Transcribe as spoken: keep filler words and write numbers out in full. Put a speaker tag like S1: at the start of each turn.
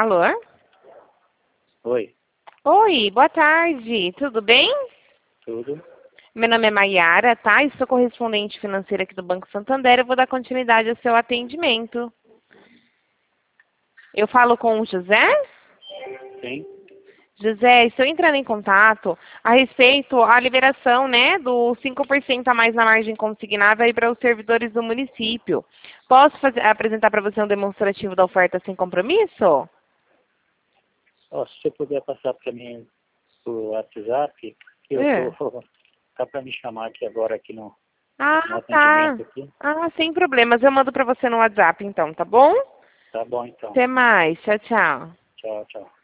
S1: Alô?
S2: Oi,
S1: Oi, boa tarde. Tudo bem?
S2: tudo?
S1: Meu nome é Maiara, tá? Eu sou correspondente financeira aqui do Banco Santander. Eu vou dar continuidade ao seu atendimento. Eu falo com o José?
S2: Sim?
S1: José, estou entrando em contato a respeito à liberação, né, do cinco por cento a mais na margem consignada aí para os servidores do município. Posso fazer- apresentar para você um demonstrativo da oferta sem compromisso?
S2: Ó, se você puder passar para mim o WhatsApp, que eu
S1: É.
S2: tô... Tá para me chamar aqui agora aqui no, no
S1: Ah, tá.
S2: atendimento aqui.
S1: Ah, sem problemas. Eu mando para você no WhatsApp, então, tá bom?
S2: Tá bom então.
S1: Até mais. Tchau, tchau.
S2: Tchau, tchau.